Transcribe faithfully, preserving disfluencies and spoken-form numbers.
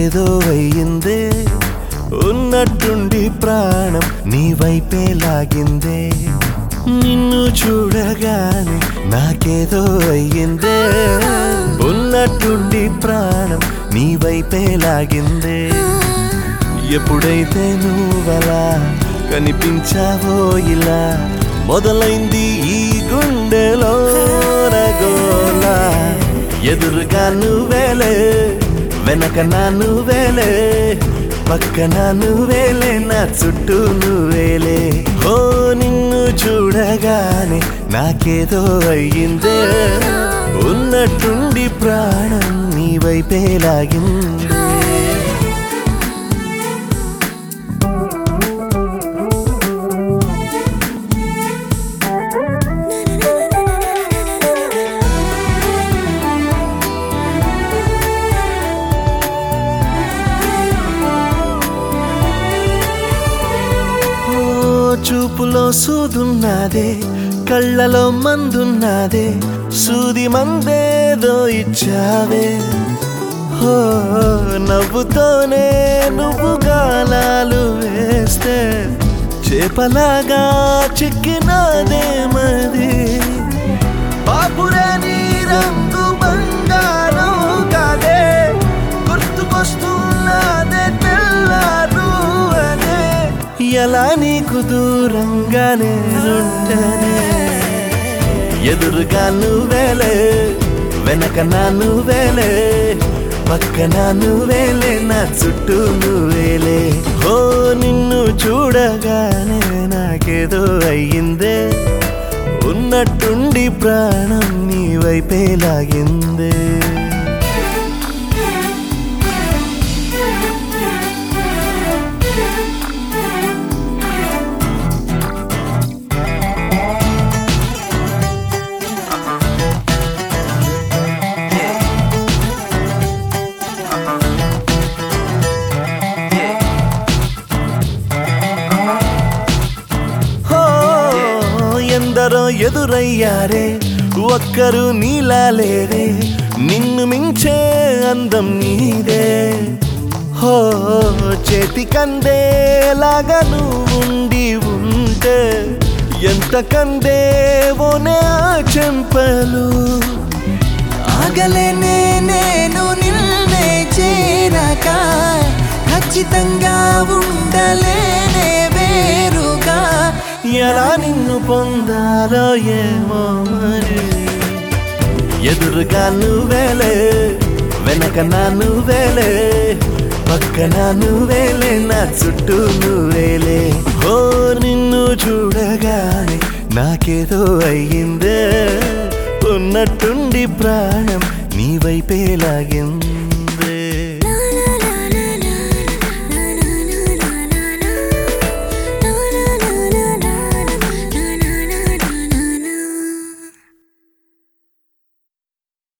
నాకేదో అయ్యిందే ఉన్నట్టుండి ప్రాణం నీ వైపే లాగిందే నిన్ను చూడగానే నాకేదో అయ్యిందే ఉన్నట్టుండి ప్రాణం నీ వైపే లాగిందే ఎప్పుడైతే నువ్వలా కనిపించావో ఇలా మొదలైంది ఈ గుండెలో రగోలా ఎదురుగా నువ్వేలే వెనక నా నువ్వేలే పక్కన నువ్వేలే నా చుట్టూ నువ్వేలే ఓ నిన్ను చూడగానే నాకేదో అయ్యిందే ఉన్నట్టుండి ప్రాణం నీ వైపే లాగిందే చూపులో సూదున్నదే కళ్ళలో మందున్నదే సూది మందేదో ఇచ్చావే హో నవ్వుతోనే నువ్వు గాలాలు వేస్తే చేపలాగా చిక్కినాదే మది బాపురే నీ రంగు బంగారం కాదే గుర్తుకొస్తున్నదే తెల్లారు అనే ఎలా నీకు దూరంగానే ఉంటనే ఎదురుగా నువ్వేలే వెనక నా నువ్వేలే పక్కన నువ్వేలే నా చుట్టూ నువ్వేలే ఓ నిన్ను చూడగానే నాకేదో అయ్యిందే ఉన్నట్టుండి ప్రాణం నీ వైపే లాగిందే ఎందరో ఎదురయ్యారే ఒక్కరు నీలా లేరే నిన్ను మించే అందం నీదే హో చేతికందేలాగా నువ్వుండి ఉంటే ఎంత కందేవోనే ఆ చెంపలు ఆగలేనే నేను నిన్నే చేరక ఖచ్చితంగా ఉండలేనే వేరుగా ఎలా నిన్ను పొందాలో ఏమో మరి ఎదురుగా నువ్వేలే వెనక నా నువ్వేలే పక్కన నువ్వేలే నా చుట్టూ నువ్వేలే ఓ నిన్ను చూడగానే నాకేదో అయ్యిందే ఉన్నట్టుండి ప్రాణం నీ వైపే లాగింది